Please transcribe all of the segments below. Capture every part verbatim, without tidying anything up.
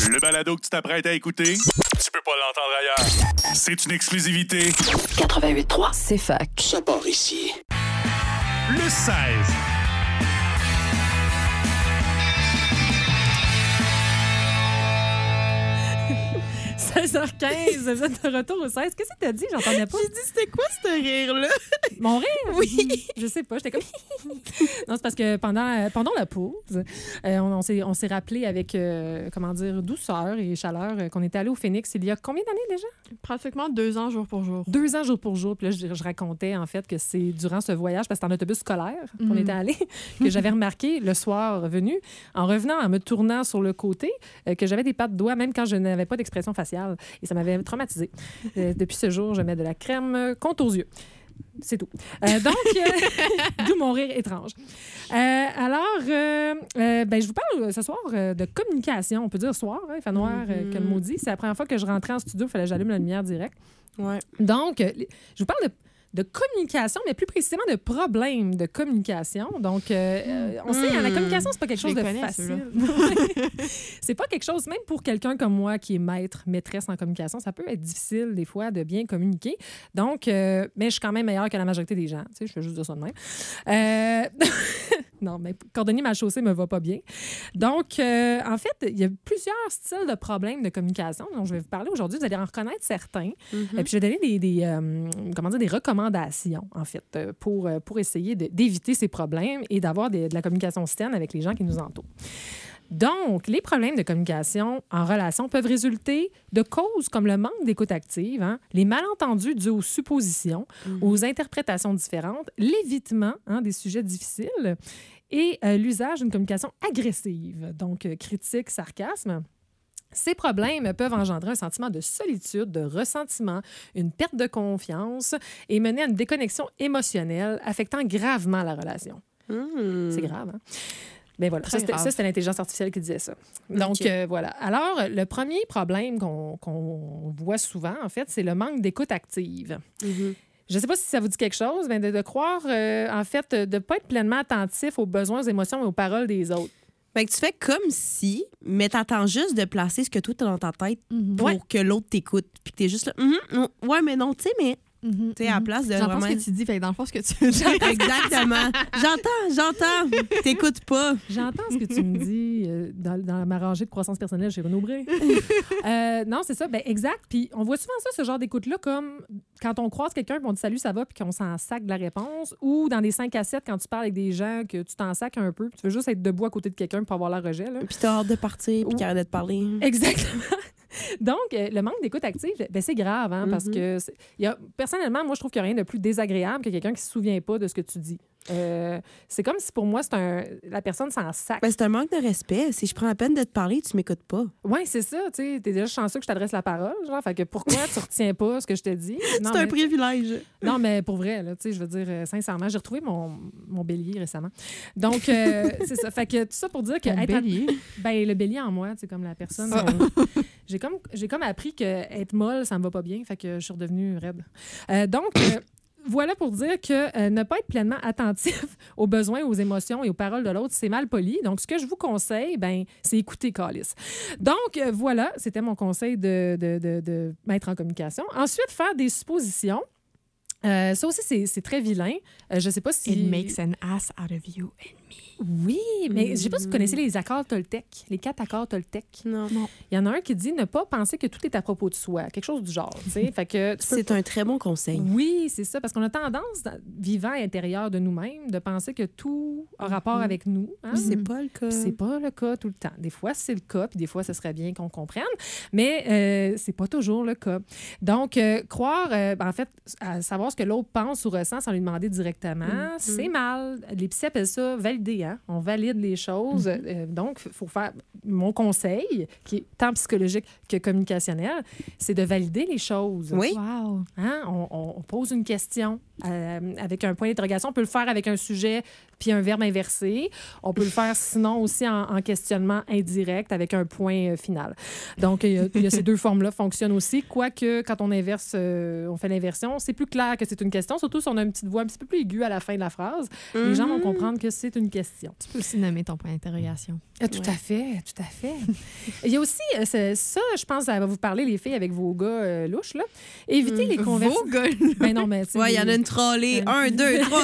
Le balado que tu t'apprêtes à écouter, tu peux pas l'entendre ailleurs. C'est une exclusivité. quatre-vingt-huit trois, C'est fac. ça part ici. Le seize. seize heures quinze, vous êtes de retour au seize. Qu'est-ce que t'as dit? J'entendais pas. J'ai dit, c'était quoi ce rire-là? Mon rire? Oui. Je sais pas, j'étais comme... Non, c'est parce que pendant, pendant la pause, euh, on, on, s'est, on s'est rappelé avec, euh, comment dire, douceur et chaleur euh, qu'on était allé au Phoenix il y a combien d'années déjà? Pratiquement deux ans, jour pour jour. Deux ans jour pour jour. Puis là, je, je racontais en fait que c'est durant ce voyage, parce que c'était en autobus scolaire qu'on Mhm. était allé, que j'avais remarqué le soir venu, en revenant, en me tournant sur le côté, euh, que j'avais des pattes doigts, même quand je n'avais pas d'expression faciale. Et ça m'avait traumatisée. Euh, depuis ce jour, je mets de la crème contre aux yeux. C'est tout. Euh, donc, euh, d'où mon rire étrange. Euh, alors, euh, euh, ben, je vous parle ce soir euh, de communication. On peut dire soir, hein, il fait noir euh, Mhm. comme maudit. C'est la première fois que je rentrais en studio, il fallait que j'allume la lumière direct. Ouais. Donc, euh, je vous parle de, de communication, mais plus précisément de problèmes de communication. Donc, euh, euh, on sait, hein, la communication, c'est pas quelque Je chose les de connais, facile. C'est pas quelque chose, même pour quelqu'un comme moi qui est maître, maîtresse en communication, ça peut être difficile des fois de bien communiquer. Donc, euh, mais je suis quand même meilleure que la majorité des gens. Tu sais, je fais juste de ça de même. Euh... Non, mais cordonnier mal chaussé me va pas bien. Donc, euh, en fait, il y a plusieurs styles de problèmes de communication dont je vais vous parler aujourd'hui. Vous allez en reconnaître certains. Mm-hmm. Et puis, je vais donner des, des, euh, comment dire, des recommandations, en fait, euh, pour, euh, pour essayer de- d'éviter ces problèmes et d'avoir des- de la communication saine avec les gens qui nous entourent. Donc, les problèmes de communication en relation peuvent résulter de causes comme le manque d'écoute active, hein, les malentendus dus aux suppositions, aux interprétations différentes, l'évitement hein, des sujets difficiles et euh, l'usage d'une communication agressive, donc euh, critique, sarcasme. Ces problèmes peuvent engendrer un sentiment de solitude, de ressentiment, une perte de confiance et mener à une déconnexion émotionnelle affectant gravement la relation. Mm. C'est grave, hein? Ben voilà, Très ça, c'était, grave. ça, c'était l'intelligence artificielle qui disait ça. Donc, OK. euh, voilà. Alors, le premier problème qu'on, qu'on voit souvent, en fait, c'est le manque d'écoute active. Mhm. Je ne sais pas si ça vous dit quelque chose, mais de, de croire, euh, en fait, de ne pas être pleinement attentif aux besoins, aux émotions et aux paroles des autres. Fait que tu fais comme si, mais t'attends juste de placer ce que toi, t'as dans ta tête pour Ouais. que l'autre t'écoute. Puis que t'es juste là, Mhm, non, ouais, mais non, tu sais, mais Mhm, tu sais, à la mhm. place de J'entends vraiment... ce que tu dis, fait que dans le fond, ce que tu veux dire. Exactement. J'entends, j'entends. T'écoutes pas. J'entends ce que tu me dis euh, dans, dans ma rangée de croissance personnelle chez Renaud Bré. Euh, non, c'est ça. Ben, exact. Puis on voit souvent ça, ce genre d'écoute-là, comme quand on croise quelqu'un et on dit salut, ça va, puis qu'on s'en sac de la réponse. Ou dans des cinq à sept, quand tu parles avec des gens, que tu t'en sacs un peu. Puis tu veux juste être debout à côté de quelqu'un pour avoir la rejet. Là. Puis t'as hâte de partir, puis qu'il arrête de te parler. Exactement. Donc, euh, le manque d'écoute active, ben, c'est grave, hein, parce Mhm. que c'est- il y a, personnellement, moi, je trouve qu'il n'y a rien de plus désagréable que quelqu'un qui ne se souvient pas de ce que tu dis. Euh, c'est comme si pour moi, c'est un, la personne s'en sac. Ben, c'est un manque de respect. Si je prends la peine de te parler, tu m'écoutes pas. Oui, c'est ça. Tu es déjà chanceux que je t'adresse la parole. Genre, fait que pourquoi tu retiens pas ce que je te dis? Non, C'est un mais- privilège. Non, mais pour vrai, là, tu sais, je veux dire, euh, sincèrement, j'ai retrouvé mon, mon bélier récemment. Donc, euh, c'est ça. Fait que tout ça pour dire que. Ton être à- bélier? Ben, le bélier en moi, c'est comme la personne. Ah. euh, j'ai, comme, j'ai comme appris que être molle, ça me va pas bien. Fait que je suis redevenue raide. Euh, donc. euh, Voilà pour dire que euh, ne pas être pleinement attentif aux besoins, aux émotions et aux paroles de l'autre, c'est mal poli. Donc, ce que je vous conseille, ben, c'est écouter Calice. Donc, euh, voilà, c'était mon conseil de, de, de, de mettre en communication. Ensuite, faire des suppositions. Euh, ça aussi, c'est, c'est très vilain. Euh, je sais pas si... It makes an ass out of you and me. Oui, mais je sais pas si vous connaissez les accords Toltec, les quatre accords Toltec. Non. Il y en a un qui dit ne pas penser que tout est à propos de soi, quelque chose du genre, tu sais. Fait que tu peux C'est un très bon conseil. Oui, c'est ça, parce qu'on a tendance, dans- vivant à l'intérieur de nous-mêmes, de penser que tout a rapport Mhm. avec nous. hein. Puis c'est pas le cas. Puis c'est pas le cas tout le temps. Des fois, c'est le cas, puis des fois, ce serait bien qu'on comprenne, mais euh, c'est pas toujours le cas. Donc, euh, croire, euh, ben, en fait, à savoir ce que l'autre pense ou ressent sans lui demander directement, Mhm. c'est mal. Les psys appellent ça valider, hein? On valide les choses. Euh, donc, il faut faire... Mon conseil, qui est tant psychologique que communicationnel, c'est de valider les choses. Oui. Wow. Hein? On, on- on pose une question euh, avec un point d'interrogation. On peut le faire avec un sujet puis un verbe inversé. On peut le faire sinon aussi en, en questionnement indirect avec un point euh, final. Donc, il y a, il y a ces deux formes-là fonctionnent aussi. Quoique, quand on inverse, euh, on fait l'inversion, c'est plus clair que c'est une question, surtout si on a une petite voix un petit peu plus aiguë à la fin de la phrase. Les gens vont comprendre que c'est une question. Tu peux aussi nommer ton point d'interrogation. Ah, tout Ouais. à fait, tout à fait. Il y a aussi, euh, c'est- ça, je pense, ça va vous parler, les filles, avec vos gars euh, louches, là. Évitez les conversations. Vos gars. Ben non, mais tu sais, Ouais, il y en a les- une trollée. Un- Un, deux, trois.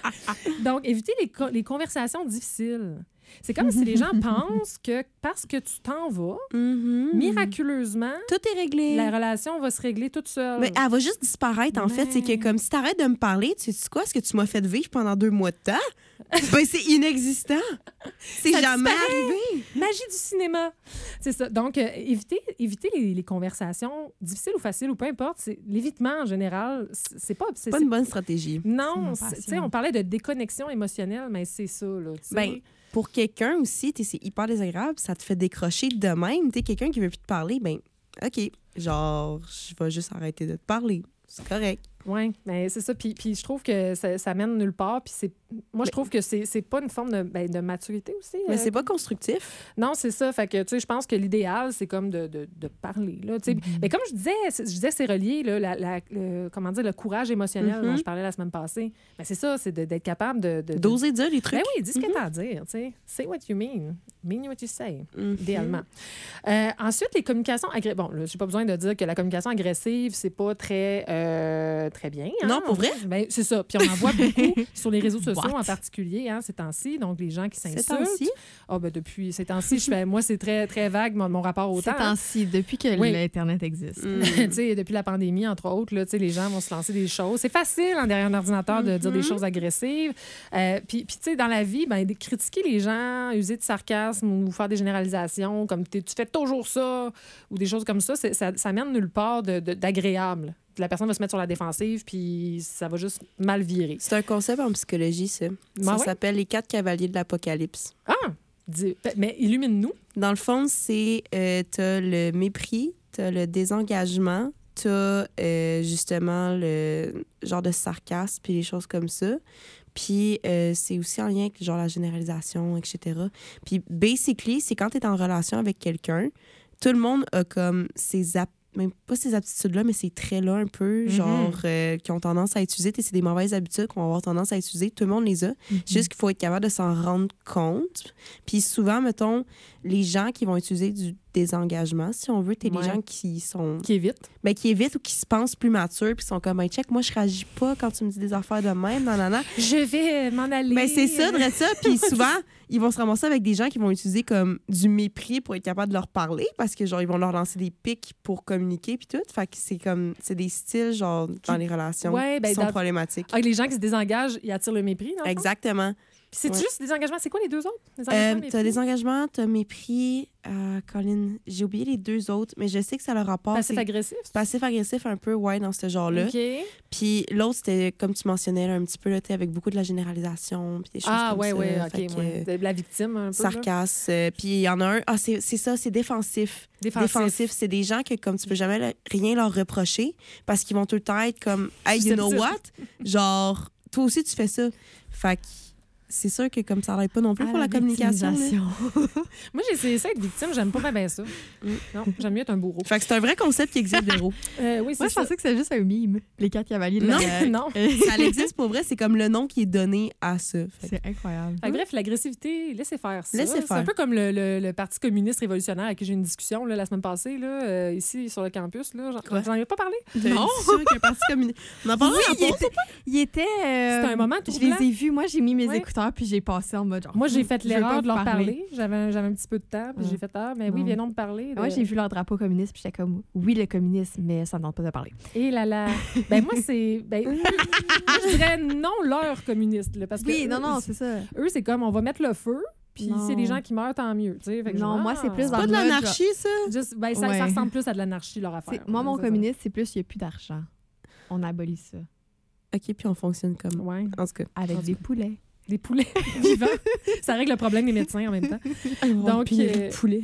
Donc, évitez les, co- les conversations difficiles. C'est comme si les gens pensent que parce que tu t'en vas, Mhm. miraculeusement, Tout est réglé. la relation va se régler toute seule. Mais elle va juste disparaître, en fait. C'est que Ouais. comme si t'arrêtes de me parler, tu sais quoi, ce que tu m'as fait vivre pendant deux mois de temps? Ben, c'est inexistant. C'est Ça jamais disparaît. arrivé. Magie du cinéma. C'est ça. Donc, euh, évitez, évitez les, les conversations difficiles ou faciles ou peu importe. C'est, l'évitement, en général, c'est c'est pas... C'est, C'est pas c'est- une bonne stratégie. C'est Non, ma c'est- tu sais, passion. on parlait de déconnexion émotionnelle, mais c'est ça, là. tu sais. Ben, pour quelqu'un aussi, t'sais, c'est hyper désagréable, ça te fait décrocher de même. T'es quelqu'un qui veut plus te parler, ben, OK, genre, je vais juste arrêter de te parler. C'est correct. Oui, mais c'est ça. Puis, puis je trouve que ça, ça mène nulle part. Puis c'est, moi, je trouve que c'est, c'est pas une forme de, ben, de maturité aussi. Mais euh, c'est pas constructif. Non, c'est ça. Fait que, tu sais, je pense que l'idéal, c'est comme de, de, de parler, là, tu sais. Mm-hmm. Mais comme je disais, c'est- je disais, c'est relié, là, la, la- le, comment dire, le courage émotionnel dont Mhm. je parlais la semaine passée. Mais c'est ça, c'est de- d'être capable de... de, de- D'oser dire les trucs. Ben oui, dis ce que t'as à dire, tu sais. Say what you mean. Mean what you say. Mhm. Idéalement. Euh, ensuite, les communications agressives. Bon, là, j'ai pas besoin de dire que la communication agressive, c'est pas très, euh, très bien. hein. Non, pour vrai? Ben, c'est ça. Puis on en voit beaucoup sur les réseaux sociaux What? en particulier, hein, ces temps-ci. Donc, les gens qui Ces s'insultent. temps-ci? Ah, ben, depuis ces temps-ci, je fais, moi, c'est très, très vague, mon, mon rapport au Ces temps. hein. temps-ci, depuis que Oui. l'Internet existe. Mm. Tu sais, depuis la pandémie, entre autres, là, tu sais, les gens vont se lancer des choses. C'est facile, en derrière un ordinateur, de dire des choses agressives. Euh, puis, puis, tu sais, dans la vie, ben, de critiquer les gens, user de sarcasme ou faire des généralisations, comme t'es- tu fais toujours ça, ou des choses comme ça, c'est- ça, ça mène nulle part de- de- d'agréable. La personne va se mettre sur la défensive, puis ça va juste mal virer. C'est un concept en psychologie, ça. Ça ouais? s'appelle les quatre cavaliers de l'Apocalypse. Ah! Dis- mais illumine-nous. Dans le fond, c'est euh, t'as le mépris, t'as le désengagement, t'as euh, justement le genre de sarcasme puis les choses comme ça. Puis euh, c'est aussi en lien avec genre la généralisation, et cetera. Puis basically, c'est quand t'es en relation avec quelqu'un, tout le monde a comme ses ap- même pas ces aptitudes-là, mais ces traits-là un peu, Mhm. genre, euh, qui ont tendance à utiliser. C'est des mauvaises habitudes qu'on va avoir tendance à utiliser. Tout le monde les a. C'est juste qu'il faut être capable de s'en rendre compte. Puis souvent, mettons, les gens qui vont utiliser du désengagement, si on veut, t'es Ouais. les gens qui sont... Qui évite. Ben, qui évitent ou qui se pensent plus matures, puis sont comme, hey, check, moi, je réagis pas quand tu me dis des affaires de même, non, non, non. Je vais m'en aller. Ben, c'est ça, de ça. Puis souvent, ils vont se ramasser avec des gens qui vont utiliser comme du mépris pour être capable de leur parler, parce que, genre, ils vont leur lancer des pics pour communiquer, puis tout. Fait que c'est comme, c'est des styles, genre, dans les relations Ouais, ben, qui sont dans- problématiques. Ah, les gens qui se désengagent, ils attirent le mépris, non? Exactement. Puis c'est Ouais. juste des engagements. C'est quoi les deux autres? Des Euh, engagements, t'as mépris? des engagements, t'as mépris. Euh, Colin, j'ai oublié les deux autres, mais je sais que ça leur rapport. Passif-agressif? Passif-agressif un peu, ouais, dans ce genre-là. OK. Puis l'autre, c'était, comme tu mentionnais, là, un petit peu, là, t'es avec beaucoup de la généralisation, puis des choses Ah, comme ouais, ça. ouais, Fait OK. que, ouais. De la victime, un peu. là. sarcasme. euh, Puis il y en a un, ah, c'est, c'est ça, c'est défensif. Défensif. C'est des gens que, comme tu peux jamais le- rien leur reprocher parce qu'ils vont tout le temps être comme, hey, you know what? Genre, toi aussi, tu fais ça. Fait que c'est sûr que comme ça n'aide pas non plus À pour la, communication. là. victimisation. Moi, j'ai essayé ça, être victime. J'aime pas bien, bien ça. Non, j'aime mieux être un bourreau. Fait que c'est un vrai concept qui existe, Véro. Euh, oui, c'est Moi, je ça. pensais que c'était juste un mime, les quatre cavaliers de Non. la... non. Ça existe pour vrai, c'est comme le nom qui est donné à ça. Fait que- C'est incroyable. Fait que bref, l'agressivité, laissez faire ça. Laissez C'est faire. un peu comme le, le- le Parti communiste révolutionnaire avec qui j'ai eu une discussion là, la semaine passée, là, euh, ici sur le campus. Là. J'en, Quoi? j'en ai pas parlé. T'as une discussion avec un parti communiste. On en parlera Oui, en il pause. était... Il était euh, C'était un moment Je troublant. les ai vus. Moi, j'ai mis mes Ouais. écouteurs puis j'ai passé en mode genre... Moi, j'ai fait je veux l'erreur pas de leur vous parler. J'avais, j'avais un petit peu de temps, puis Ah. j'ai fait ah, mais oui, Non. viens donc me parler. de- Moi, j'ai vu leur drapeau communiste puis j'étais comme, oui, le communisme, mais ça ne tente pas de parler. Et là là. Ben moi, c'est. Ben, moi, je dirais non, leur communiste. Là, parce que Oui, eux, non, non, c'est ça. Eux, c'est comme on va mettre le feu, puis Non. c'est des gens qui meurent, tant mieux. tu sais. Fait que Non, je- moi, c'est ah. plus C'est dans pas de le mode, l'anarchie, ça? Juste, ben, ça, Ouais. ça ressemble plus à de l'anarchie, leur affaire. C'est- Moi, mon C'est ça. communiste, c'est plus, il n'y a plus d'argent. On abolit ça. OK, puis on fonctionne comme... Ouais. En tout cas. Avec En tout des poulets. Des poulets vivants. Ça règle le problème des médecins en même temps. Donc, euh, poulet.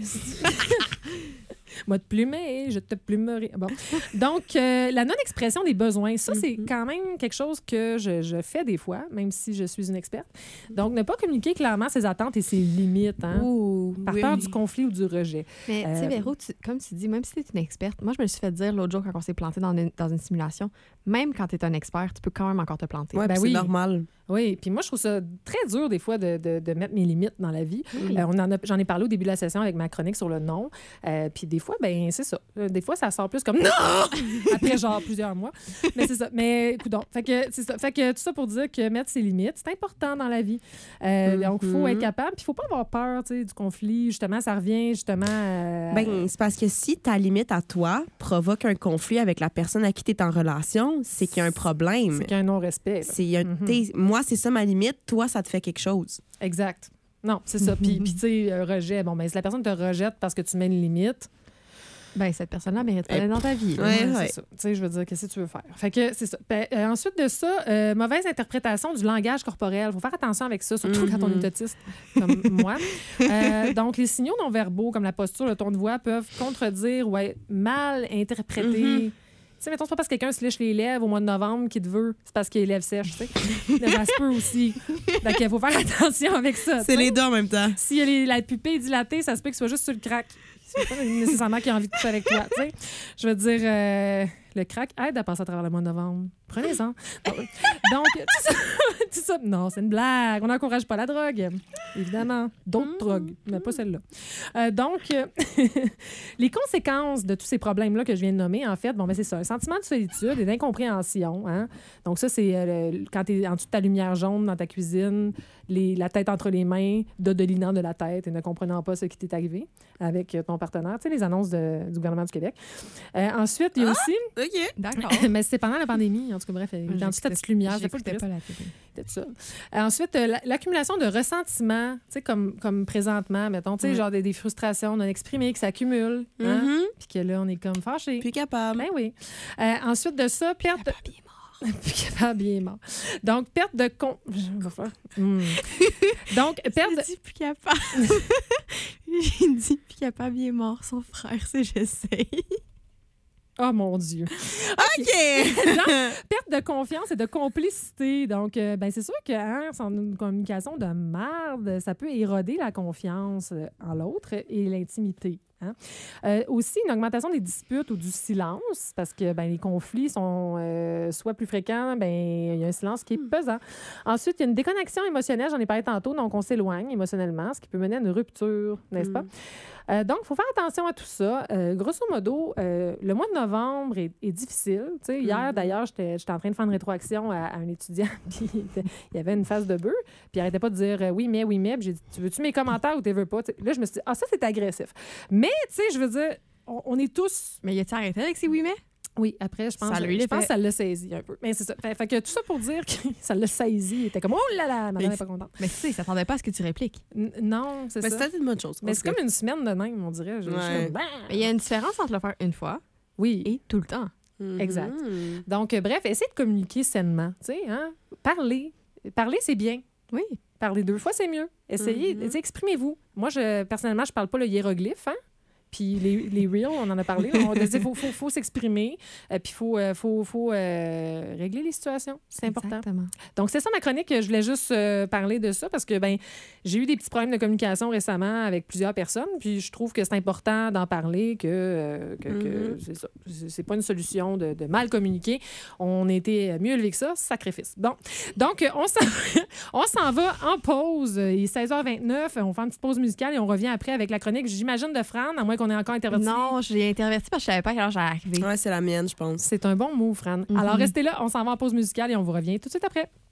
Moi, te plumer, je te plumerai. Bon. Donc, euh, la non-expression des besoins, ça, c'est Mhm. quand même quelque chose que je, je fais des fois, même si je suis une experte. Donc, ne pas communiquer clairement ses attentes et ses limites, hein, Ouh, par oui, peur oui. du conflit ou du rejet. Mais tu Euh, sais, Véro, tu- comme tu dis, même si tu es une experte, moi, je me le suis fait dire l'autre jour quand on s'est planté dans une, dans une simulation, même quand tu es un expert, tu peux quand même encore te planter. Ouais, Ben ben oui. c'est normal. Oui, puis moi, je trouve ça très dur, des fois, de, de, de mettre mes limites dans la vie. Oui. Euh, on en a, j'en ai parlé au début de la session avec ma chronique sur le non. Euh, puis des fois, ben c'est ça. Euh, Des fois, ça sort plus comme « non » après, genre, plusieurs mois. Mais c'est ça. Mais, écoute donc. Fait que, c'est ça. Fait que tout ça pour dire que mettre ses limites, c'est important dans la vie. Euh, Mm-hmm. Donc, il faut être capable. Puis il faut pas avoir peur, tu sais, du conflit. Justement, ça revient, justement... euh, Ben, c'est parce que si ta limite à toi provoque un conflit avec la personne à qui tu es en relation, c'est qu'il y a un problème. c'est qu'il y a un non-respect. là. C'est, il y a- Mhm. t'sais, moi, c'est ça ma limite. Toi, ça te fait quelque chose. Exact. Non, c'est ça. Puis, puis tu sais, un rejet. Bon, ben si la personne te rejette parce que tu mets une limite, Ben, cette personne-là mérite pas d'être dans ta vie. là. Ouais, ouais, ouais. c'est ça. Tu sais, je veux dire, qu'est-ce que tu veux faire? Fait que c'est ça. Ben, euh, ensuite de ça, euh, mauvaise interprétation du langage corporel. Il faut faire attention avec ça, surtout quand on est autiste, comme moi. Euh, donc, les signaux non-verbaux, comme la posture, le ton de voix, peuvent contredire ou être mal interprétés. Tu sais, mettons, c'est pas parce que quelqu'un se lèche les lèvres au mois de novembre qu'il te veut, c'est parce qu'il a les lèvres sèches, tu sais. Mais ça se peut aussi. Donc, il faut faire attention avec ça. tu C'est sais. les deux en même temps. S'il y a les- la pupille dilatée, ça se peut qu'il soit juste sur le crack. C'est pas nécessairement qu'il a envie de coucher avec toi, tu sais. Je veux dire, euh, le crack aide à passer à travers le mois de novembre. Prenez-en. Donc, donc, tout ça, tout ça- non, c'est une blague. On n'encourage pas la drogue, évidemment. D'autres drogues, mais pas celle-là. Euh, donc, euh, les conséquences de tous ces problèmes-là que je viens de nommer, en fait, bon, ben c'est ça, un sentiment de solitude et d'incompréhension. Hein? Donc, ça, c'est euh, le- quand tu es en dessous de ta lumière jaune dans ta cuisine, les, la tête entre les mains, dodelinant de la tête et ne comprenant pas ce qui t'est arrivé avec ton partenaire. Tu sais, les annonces de- du gouvernement du Québec. Euh, ensuite, il y a aussi... OK. D'accord. Mais c'était pendant la pandémie, en tout cas, bref, il était en dessous de ta petite lumière. C'était pas le J'écoutais triste. pas la télé. C'était ça. Euh, ensuite, euh, la- l'accumulation de ressentiments, tu sais, comme, comme présentement, mettons, tu sais, Ouais. genre des, des frustrations non exprimées qui s'accumulent, hein, Mhm. puis que là, on est comme fâchés. Plus capable. Ben oui. Euh, ensuite de ça, perte de... Plus capable, bien mort. Donc, perte de... Con... Je vais faire- Hmm. Donc, perte de... J'ai dit plus capable. J'ai dit plus capable, il est mort, son frère, c'est j'essaye. Oh, mon Dieu. OK! Perte de confiance et de complicité. Donc, euh, ben, c'est sûr que hein, sans une communication de merde, ça peut éroder la confiance euh, en l'autre et l'intimité. Hein. Euh, aussi, une augmentation des disputes ou du silence, parce que ben, les conflits sont euh, soit plus fréquents, ben, il y a un silence qui est pesant. Ensuite, il y a une déconnexion émotionnelle, j'en ai parlé tantôt, donc on s'éloigne émotionnellement, ce qui peut mener à une rupture, n'est-ce pas? Euh, donc, il faut faire attention à tout ça. Euh, grosso modo, euh, le mois de novembre est, est difficile. Tu sais, hier, Mhm. d'ailleurs, j'étais j'étais en train de faire une rétroaction à, à un étudiant, puis il était- il y avait une phase de bœuf, puis il arrêtait pas de dire euh, oui, mais, oui, mais. Puis j'ai dit, tu veux-tu mes commentaires ou tu veux pas? Tu sais, là, je me suis dit, ah, ça, c'est agressif. Mais, tu sais, je veux dire, on, on est tous. Mais y a-tu arrêté avec ses oui, mais? Oui, après, je pense, Ça lui je l'a pense fait. que ça l'a saisi un peu. Mais c'est ça. Fait, fait que tout ça pour dire que ça l'a saisi. Il était comme, oh là là, madame n'est pas contente. Mais tu sais, il s'attendait pas à ce que tu répliques. N- non, c'est Ben, ça. c'est peut-être une bonne chose. Mais c'est comme une semaine de même, on dirait. Je- je suis Ouais. comme, bah! Mais il y a une différence entre le faire une fois Oui. et tout le temps. une... exact. Mhm. Donc, euh, bref, essayez de communiquer sainement. Tu sais, hein? Parler. Parler, c'est bien. Oui. Parler deux fois, c'est mieux. Essayez, Mhm. tu sais, exprimez-vous. Moi, je, personnellement, je parle pas le hiéroglyphe, hein? Puis les, les reels, on en a parlé. Il faut, faut, faut s'exprimer. Euh, puis il faut, euh, faut, faut euh, régler les situations. C'est important. Exactement. Donc, c'est ça ma chronique. Je voulais juste euh, parler de ça parce que ben, j'ai eu des petits problèmes de communication récemment avec plusieurs personnes. Puis je trouve que c'est important d'en parler, que, euh, que, que Mhm. c'est ça. C'est c'est pas une solution de, de mal communiquer. On était mieux élevés que ça. Sacrifice. Bon. Donc, euh, on s'en, on s'en va en pause. Il est seize heures vingt-neuf. On fait une petite pause musicale et on revient après avec la chronique, j'imagine, de Fran, à moins qu'on ait encore interverti. Non, j'ai interverti parce que je savais pas à quelle heure j'allais arriver. Ouais, c'est la mienne, je pense. C'est un bon mot, Fran. Mhm. Alors, restez là. On s'en va en pause musicale et on vous revient tout de suite après.